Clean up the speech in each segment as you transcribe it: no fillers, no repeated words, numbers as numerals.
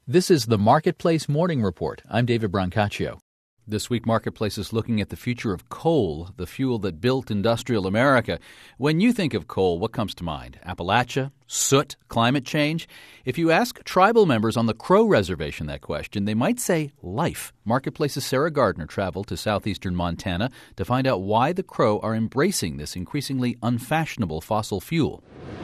This is the Marketplace Morning Report. I'm David Brancaccio. This week, Marketplace is looking at the future of coal, the fuel that built industrial America. When you think of coal, what comes to mind? Appalachia? Soot? Climate change? If you ask tribal members on the Crow Reservation that question, they might say life. Marketplace's Sarah Gardner traveled to southeastern Montana to find out why the Crow are embracing this increasingly unfashionable fossil fuel.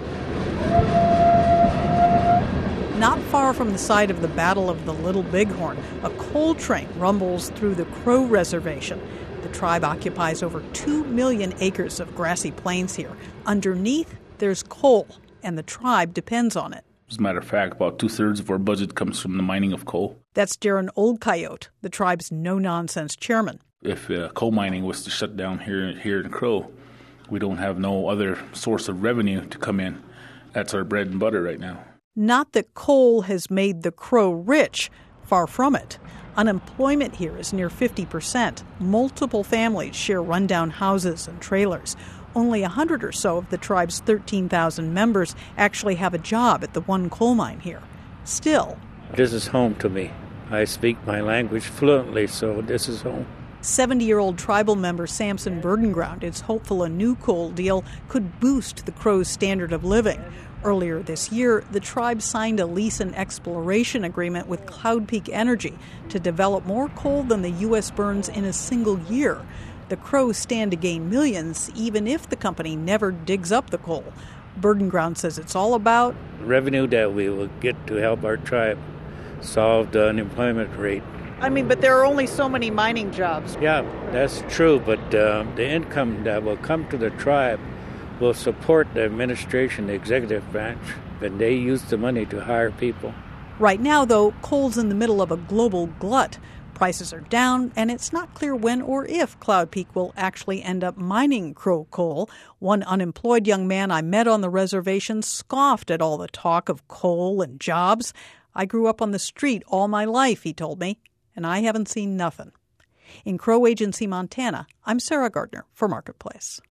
Not far from the site of the Battle of the Little Bighorn, a coal train rumbles through the Crow Reservation. The tribe occupies over 2 million acres of grassy plains here. Underneath, there's coal, and the tribe depends on it. As a matter of fact, about 2/3 of our budget comes from the mining of coal. That's Darren Old Coyote, the tribe's no-nonsense chairman. If coal mining was to shut down here in Crow, we don't have no other source of revenue to come in. That's our bread and butter right now. Not that coal has made the Crow rich. Far from it. Unemployment here is near 50%. Multiple families share rundown houses and trailers. Only 100 or so of the tribe's 13,000 members actually have a job at the one coal mine here. Still, this is home to me. I speak my language fluently, so this is home. 70-year-old tribal member Samson Burdenground is hopeful a new coal deal could boost the Crow's standard of living. Earlier this year, the tribe signed a lease and exploration agreement with Cloud Peak Energy to develop more coal than the U.S. burns in a single year. The Crows stand to gain millions, even if the company never digs up the coal. Burdenground says it's all about revenue that we will get to help our tribe solve the unemployment rate. But there are only so many mining jobs. Yeah, that's true, but the income that will come to the tribe will support the administration, the executive branch, and they use the money to hire people. Right now, though, coal's in the middle of a global glut. Prices are down, and it's not clear when or if Cloud Peak will actually end up mining Crow coal. One unemployed young man I met on the reservation scoffed at all the talk of coal and jobs. I grew up on the street all my life, he told me, and I haven't seen nothing. In Crow Agency, Montana, I'm Sarah Gardner for Marketplace.